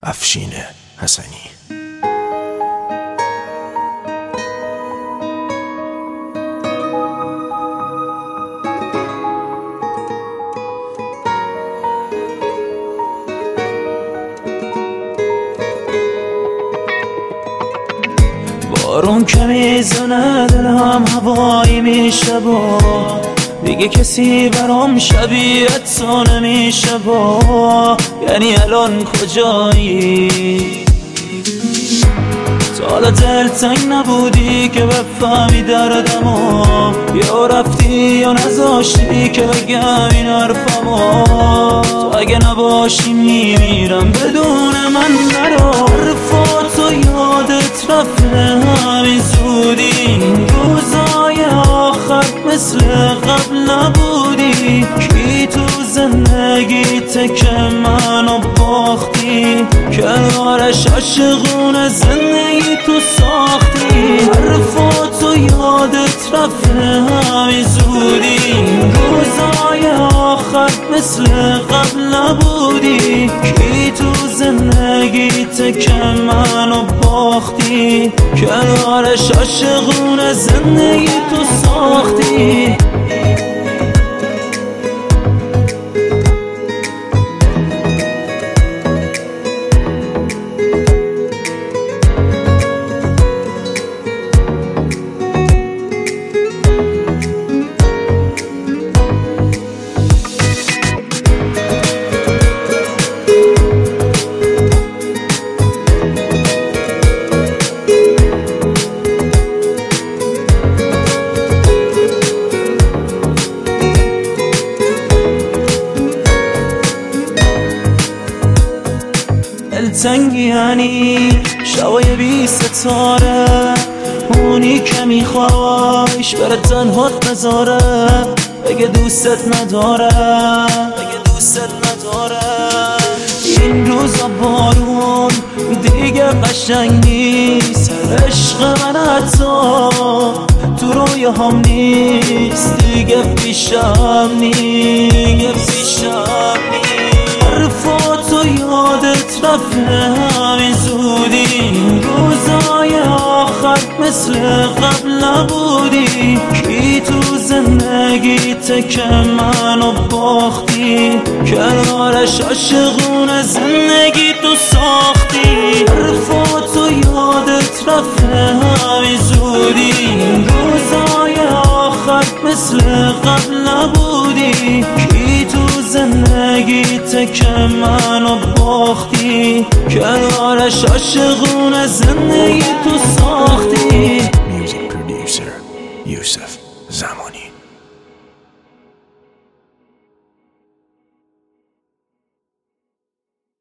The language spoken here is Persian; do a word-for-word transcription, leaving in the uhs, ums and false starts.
افشین حسنی. بارون که میزنه دلم هوایی میشه با دیگه کسی برام شبیه تو نمیشه با یعنی الان کجایی؟ تا حالا دلتنگ نبودی که بفهمی دردمو، یا رفتی یا نذاشتی که بگم این حرفمو. تو اگه نباشی میمیرم بدون من نرو. حرفاتو یادت رفته همین زودی، این روزای آخر مثل قبل نبودی. کی تو زندگیت که منو باختی، کنارش عاشقونه زندگی تو ساختی. حرفاتو یادت رفته همین زودی، این روزای آخر مثل قبل نبودی. کی تو زندگیت که منو باختی، کنارش عاشقونه زندگی تو ساختی. دلتنگی یعنی شبای بی ستاره، اونی که میخوایش بره تنهات نذاره. بگه دوستت نداره، بگه دوستت نداره. این روزا بارون دیگه قشنگ نیست، عشق من حتی تو رویام نیست. دیگه پیشم نیست، پیشم نیست. حرفاتو یادت رفته همین زودی، این روزای آخر مثل قبل نبودی. کی تو زندگیت که منو باختی، کنارش عاشقونه زندگی تو ساختی. حرفاتو یادت رفته همین زودی، این روزای آخر مثل قبل نبودی. کی تو زندگیت که منو باختی، کنارش عاشقونه زندگی تو ساختی. Music producer Yusuf Zamani.